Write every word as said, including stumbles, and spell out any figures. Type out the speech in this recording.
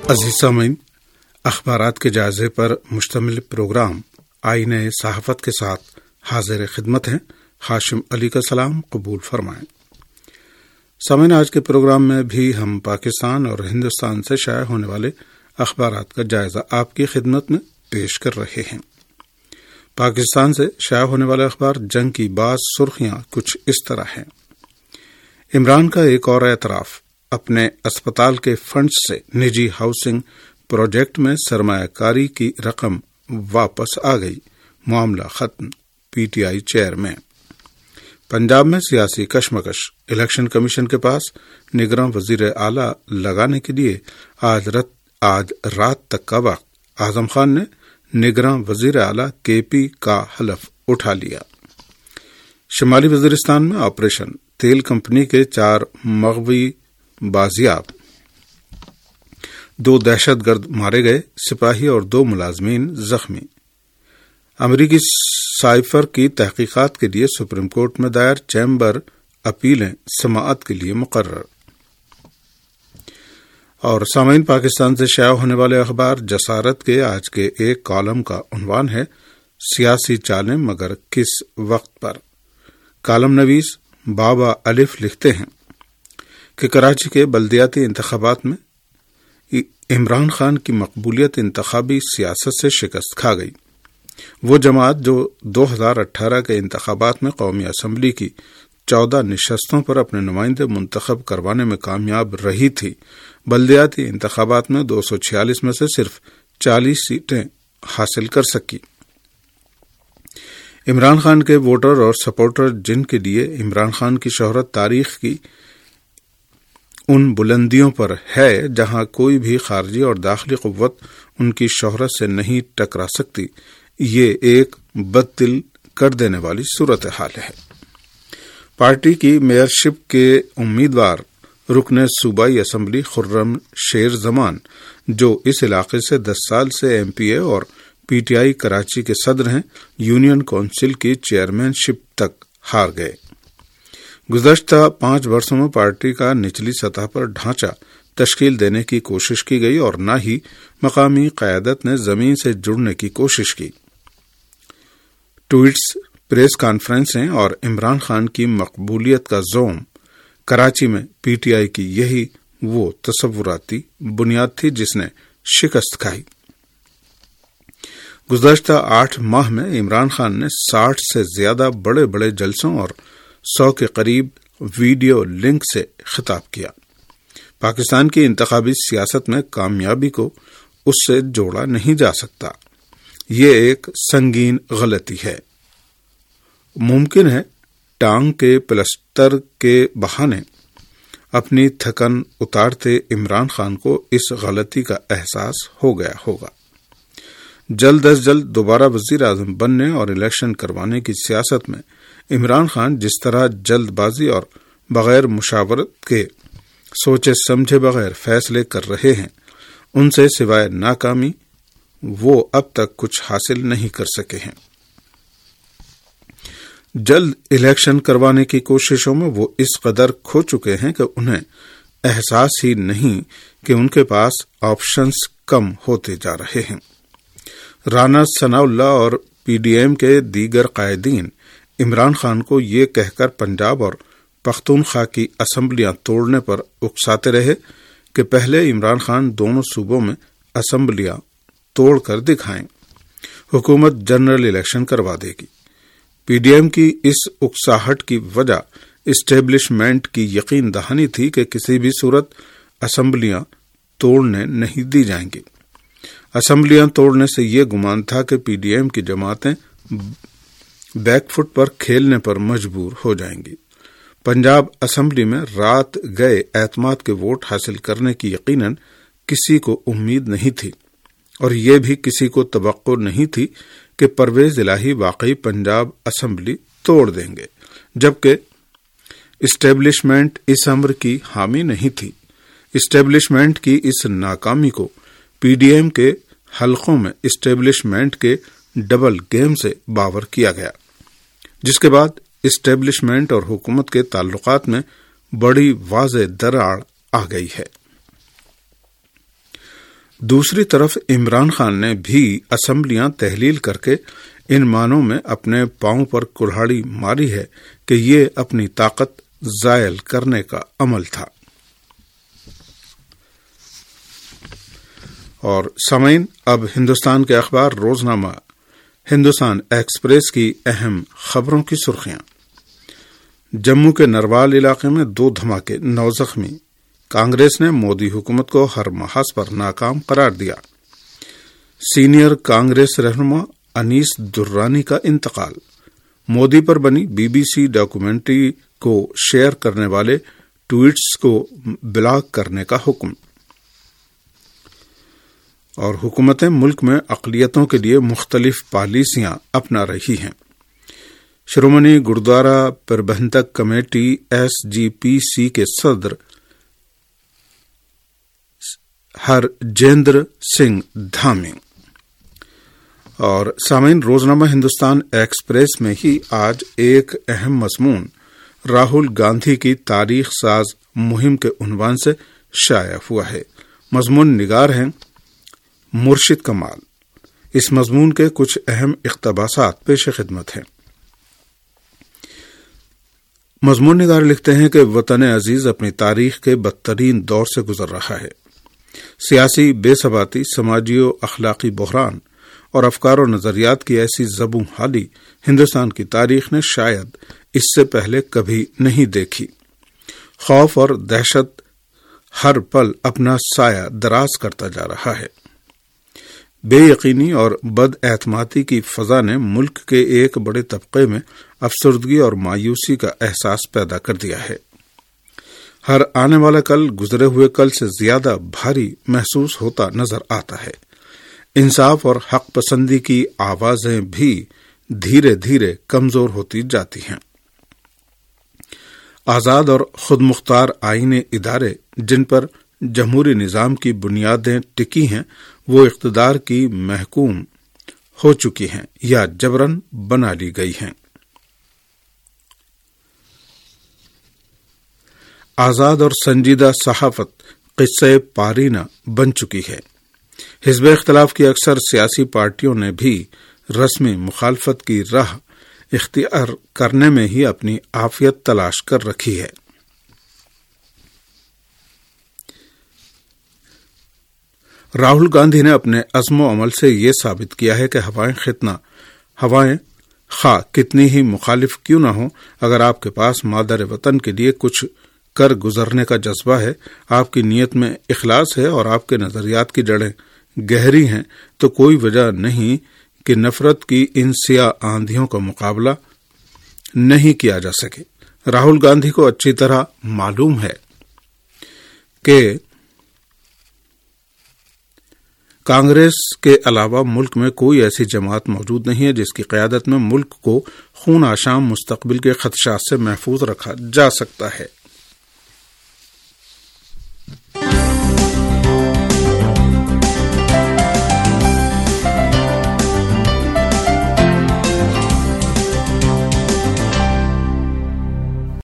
عزیز سامعین، اخبارات کے جائزے پر مشتمل پروگرام آئینہ صحافت کے ساتھ حاضر خدمت ہیں۔ ہاشم علی کا سلام قبول فرمائیں۔ سامعین، آج کے پروگرام میں بھی ہم پاکستان اور ہندوستان سے شائع ہونے والے اخبارات کا جائزہ آپ کی خدمت میں پیش کر رہے ہیں۔ پاکستان سے شائع ہونے والے اخبار جنگ کی بعض سرخیاں کچھ اس طرح ہیں۔ عمران کا ایک اور اعتراف، اپنے اسپتال کے فنڈز سے نجی ہاؤسنگ پروجیکٹ میں سرمایہ کاری کی رقم واپس آ گئی، معاملہ ختم، P T I chairman. Punjab میں سیاسی کشمکش، الیکشن کمیشن کے پاس نگراں وزیر اعلیٰ لگانے کے لیے آج رات آج رات تک کا وقت، اعظم خان نے نگراں وزیر اعلیٰ کے پی کا حلف اٹھا لیا۔ شمالی وزیرستان میں آپریشن، تیل کمپنی کے چار مغوی بازیاب، دو دہشت گرد مارے گئے، سپاہی اور دو ملازمین زخمی۔ امریکی سائفر کی تحقیقات کے لیے سپریم کورٹ میں دائر چیمبر اپیلیں سماعت کے لیے مقرر۔ اور سامعین، پاکستان سے شائع ہونے والے اخبار جسارت کے آج کے ایک کالم کا عنوان ہے سیاسی چالیں مگر کس وقت پر۔ کالم نویس بابا الف لکھتے ہیں کہ کراچی کے بلدیاتی انتخابات میں عمران خان کی مقبولیت انتخابی سیاست سے شکست کھا گئی۔ وہ جماعت جو دو ہزار اٹھارہ کے انتخابات میں قومی اسمبلی کی چودہ نشستوں پر اپنے نمائندے منتخب کروانے میں کامیاب رہی تھی، بلدیاتی انتخابات میں دو سو چھیالیس میں سے صرف چالیس سیٹیں حاصل کر سکی۔ عمران خان کے ووٹر اور سپورٹر، جن کے لیے عمران خان کی شہرت تاریخ کی ان بلندیوں پر ہے جہاں کوئی بھی خارجی اور داخلی قوت ان کی شہرت سے نہیں ٹکرا سکتی، یہ ایک بد دل کر دینے والی صورتحال ہے۔ پارٹی کی میئرشپ کے امیدوار رکن صوبائی اسمبلی خرم شیر زمان، جو اس علاقے سے دس سال سے ایم پی اے اور پی ٹی آئی کراچی کے صدر ہیں، یونین کونسل کی چیئرمین شپ تک ہار گئے۔ گزشتہ پانچ برسوں میں پارٹی کا نچلی سطح پر ڈھانچہ تشکیل دینے کی کوشش کی گئی اور نہ ہی مقامی قیادت نے زمین سے جڑنے کی کوشش کی۔ ٹویٹس، پریس کانفرنسیں اور عمران خان کی مقبولیت کا زوم، کراچی میں پی ٹی آئی کی یہی وہ تصوراتی بنیاد تھی جس نے شکست کھائی۔ گزشتہ آٹھ ماہ میں عمران خان نے ساٹھ سے زیادہ بڑے بڑے جلسوں اور سو کے قریب ویڈیو لنک سے خطاب کیا۔ پاکستان کی انتخابی سیاست میں کامیابی کو اس سے جوڑا نہیں جا سکتا، یہ ایک سنگین غلطی ہے۔ ممکن ہے ٹانگ کے پلسٹر کے بہانے اپنی تھکن اتارتے عمران خان کو اس غلطی کا احساس ہو گیا ہوگا۔ جلد از جلد دوبارہ وزیر اعظم بننے اور الیکشن کروانے کی سیاست میں عمران خان جس طرح جلد بازی اور بغیر مشاورت کے سوچے سمجھے بغیر فیصلے کر رہے ہیں، ان سے سوائے ناکامی وہ اب تک کچھ حاصل نہیں کر سکے ہیں۔ جلد الیکشن کروانے کی کوششوں میں وہ اس قدر کھو چکے ہیں کہ انہیں احساس ہی نہیں کہ ان کے پاس آپشنز کم ہوتے جا رہے ہیں۔ رانا ثناء اللہ اور پی ڈی ایم کے دیگر قائدین عمران خان کو یہ کہہ کر پنجاب اور پختونخوا کی اسمبلیاں توڑنے پر اکساتے رہے کہ پہلے عمران خان دونوں صوبوں میں اسمبلیاں توڑ کر دکھائیں، حکومت جنرل الیکشن کروا دے گی۔ پی ڈی ایم کی اس اکساہٹ کی وجہ اسٹیبلشمنٹ کی یقین دہانی تھی کہ کسی بھی صورت اسمبلیاں توڑنے نہیں دی جائیں گی۔ اسمبلیاں توڑنے سے یہ گمان تھا کہ پی ڈی ایم کی جماعتیں بیک فٹ پر کھیلنے پر مجبور ہو جائیں گی۔ پنجاب اسمبلی میں رات گئے اعتماد کے ووٹ حاصل کرنے کی یقیناً کسی کو امید نہیں تھی، اور یہ بھی کسی کو توقع نہیں تھی کہ پرویز الہی واقعی پنجاب اسمبلی توڑ دیں گے، جبکہ اسٹیبلشمنٹ اس امر کی حامی نہیں تھی۔ اسٹیبلشمنٹ کی اس ناکامی کو پی ڈی ایم کے حلقوں میں اسٹیبلشمنٹ کے ڈبل گیم سے باور کیا گیا، جس کے بعد اسٹیبلشمنٹ اور حکومت کے تعلقات میں بڑی واضح دراڑ آ گئی ہے۔ دوسری طرف عمران خان نے بھی اسمبلیاں تحلیل کر کے ان معنوں میں اپنے پاؤں پر کلہاڑی ماری ہے کہ یہ اپنی طاقت زائل کرنے کا عمل تھا۔ اور سامعین، اب ہندوستان کے اخبار روزنامہ ہندوستان ایکسپریس کی اہم خبروں کی سرخیاں۔ جموں کے نروال علاقے میں دو دھماکے، نو زخمی۔ کانگریس نے مودی حکومت کو ہر محاذ پر ناکام قرار دیا۔ سینئر کانگریس رہنما انیس درانی کا انتقال۔ مودی پر بنی بی بی سی ڈاکومنٹری کو شیئر کرنے والے ٹویٹس کو بلاک کرنے کا حکم۔ اور حکومتیں ملک میں اقلیتوں کے لیے مختلف پالیسیاں اپنا رہی ہیں۔ شرومنی گردوارا پربندھک کمیٹی ایس جی پی سی کے صدر ہرجیندر سنگھ دھامی۔ اور سامعین، روزنامہ ہندوستان ایکسپریس میں ہی آج ایک اہم مضمون راہل گاندھی کی تاریخ ساز مہم کے عنوان سے شائع ہوا ہے۔ مضمون نگار ہیں مرشد کمال۔ اس مضمون کے کچھ اہم اقتباسات پیش خدمت ہیں۔ مضمون نگار لکھتے ہیں کہ وطن عزیز اپنی تاریخ کے بدترین دور سے گزر رہا ہے۔ سیاسی بے ثباتی، سماجی و اخلاقی بحران اور افکار و نظریات کی ایسی زبوں حالی ہندوستان کی تاریخ نے شاید اس سے پہلے کبھی نہیں دیکھی۔ خوف اور دہشت ہر پل اپنا سایہ دراز کرتا جا رہا ہے۔ بے یقینی اور بد اعتمادی کی فضا نے ملک کے ایک بڑے طبقے میں افسردگی اور مایوسی کا احساس پیدا کر دیا ہے۔ ہر آنے والا کل گزرے ہوئے کل سے زیادہ بھاری محسوس ہوتا نظر آتا ہے۔ انصاف اور حق پسندی کی آوازیں بھی دھیرے دھیرے کمزور ہوتی جاتی ہیں۔ آزاد اور خود مختار آئینی ادارے جن پر جمہوری نظام کی بنیادیں ٹکی ہیں وہ اقتدار کی محکوم ہو چکی ہیں یا جبراً بنا لی گئی ہیں۔ آزاد اور سنجیدہ صحافت قصہ پارینہ بن چکی ہے۔ حزب اختلاف کی اکثر سیاسی پارٹیوں نے بھی رسمی مخالفت کی راہ اختیار کرنے میں ہی اپنی عافیت تلاش کر رکھی ہے۔ راہل گاندھی نے اپنے عزم و عمل سے یہ ثابت کیا ہے کہ ہوائیں ختنہ ہوائیں خواہ کتنی ہی مخالف کیوں نہ ہو، اگر آپ کے پاس مادر وطن کے لیے کچھ کر گزرنے کا جذبہ ہے، آپ کی نیت میں اخلاص ہے اور آپ کے نظریات کی جڑیں گہری ہیں، تو کوئی وجہ نہیں کہ نفرت کی ان سیاہ آندھیوں کا مقابلہ نہیں کیا جا سکے۔ راہل گاندھی کو اچھی طرح معلوم ہے کہ کانگریس کے علاوہ ملک میں کوئی ایسی جماعت موجود نہیں ہے جس کی قیادت میں ملک کو خون آشام مستقبل کے خدشات سے محفوظ رکھا جا سکتا ہے۔